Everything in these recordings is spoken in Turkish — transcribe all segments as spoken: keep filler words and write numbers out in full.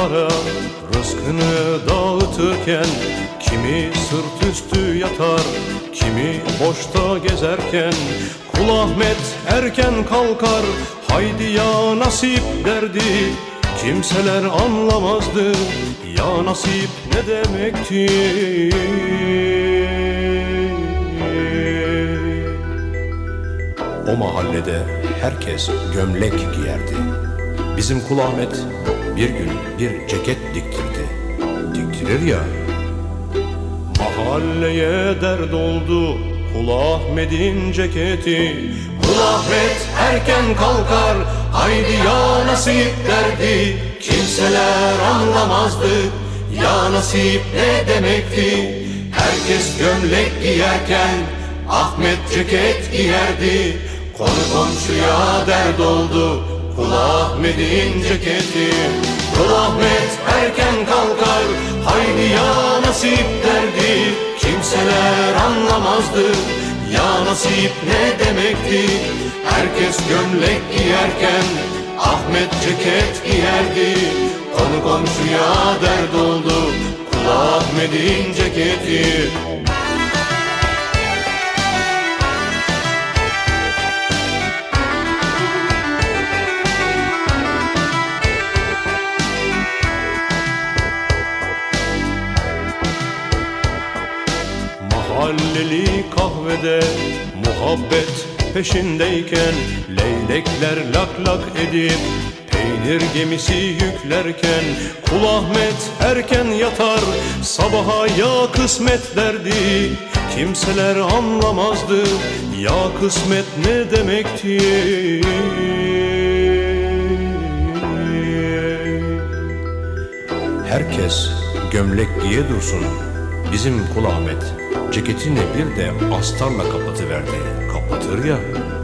yoksullara rızkını dağıtırken, kimi sırt üstü yatar, kimi boşta gezerken, Kul Ahmet erken kalkar, haydi ya nasip derdi. Kimseler anlamazdı ya nasip ne demekti. O mahallede herkes gömlek giyerdi. Bizim Kul Ahmet bir gün bir ceket diktirdi. Diktirir ya. Mahalleye dert oldu Kul Ahmet'in ceketi. Kul Ahmet erken kalkar, haydi ya nasip derdi. Kimseler anlamazdı ya nasip ne demekti. Herkes gömlek giyerken Ahmet ceket giyerdi. Konu komşuya dert oldu Kul Ahmet'in ceketi. Kul Ahmet erken kalkar, haydi ya nasip derdi. Kimseler anlamazdı ya nasip ne demekti. Herkes gömlek giyerken Ahmet ceket giyerdi. Konu komşuya dert oldu Kul Ahmet'in ceketi. Mahalleli kahvede muhabbet peşindeyken, leylekler lak lak edip peynir gemisi yüklerken, Kul Ahmet erken yatar, sabaha ya kısmet derdi. Kimseler anlamazdı ya kısmet ne demekti. Herkes gömlek giye dursun, bizim Kul Ahmet ceketini bir de astarla kapatıverdi. Kapatır ya.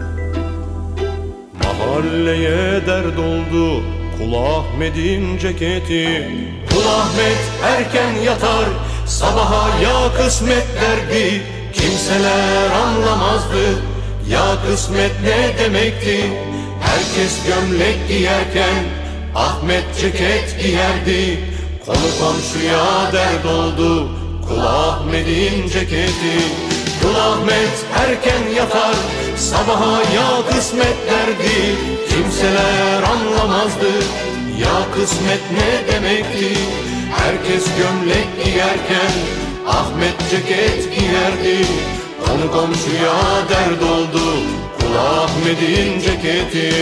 Mahalleye dert oldu Kul Ahmet'in ceketi. Kul Ahmet erken yatar, sabaha ya kısmet derdi. Kimseler anlamazdı ya kısmet ne demekti. Herkes gömlek giyerken Ahmet ceket giyerdi. Konu komşuya dert oldu Kul Ahmet'in ceketi. Kul Ahmet erken yatar, sabaha ya kısmet derdi. Kimseler anlamazdı ya kısmet ne demekti. Herkes gömlek giyerken Ahmet ceket giyerdi. Konu komşuya dert oldu Kul Ahmet'in ceketi.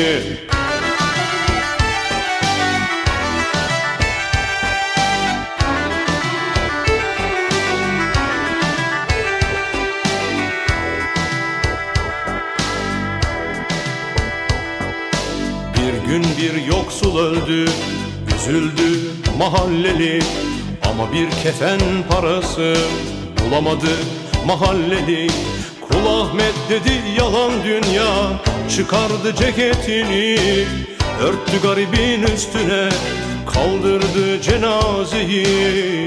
Bir gün bir yoksul öldü, üzüldü mahalleli. Ama bir kefen parası bulamadı mahalleli. Kul Ahmet dedi yalan dünya, çıkardı ceketini. Örttü garibin üstüne, kaldırdı cenazeyi.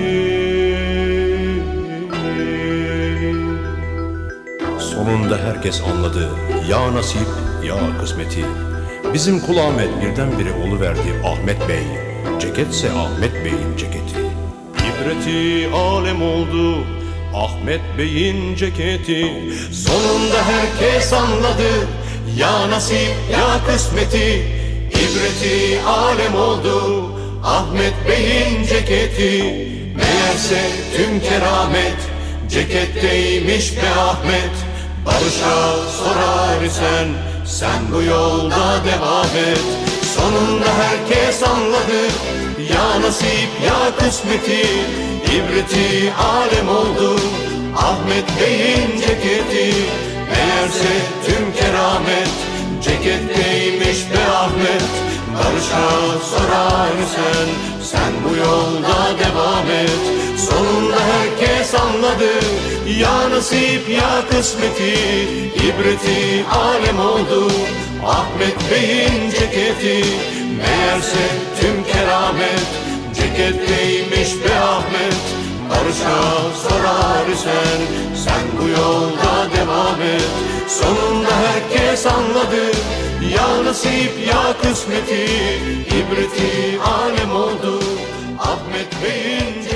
Sonunda herkes anladı ya nasip ya kısmeti. Bizim Kul Ahmet birdenbire oluverdi Ahmet Bey. Ceketse Ahmet Bey'in ceketi. İbreti alem oldu Ahmet Bey'in ceketi. Sonunda herkes anladı ya nasip ya kısmeti. İbreti alem oldu Ahmet Bey'in ceketi. Meğerse tüm keramet ceketteymiş be Ahmet. Barış'a sorar isen sen bu yolda devam et. Sonunda herkes anladı ya nasip ya kısmeti. İbreti alem oldu Ahmet Bey'in ceketi. Meğerse tüm keramet ceketteymiş be Ahmet. Barış'a sorar isen sen bu yolda devam et. Sonunda herkes anladı ya nasip ya kısmeti. İbreti alem oldu Ahmet Bey'in ceketi. Meğerse tüm keramet ceketteymiş be Ahmet. Barış'a sorar isen sen bu yolda devam et. Sonunda herkes herkes anladı. Ya nasip ya kısmeti, ibreti alem oldu Ahmet Bey'in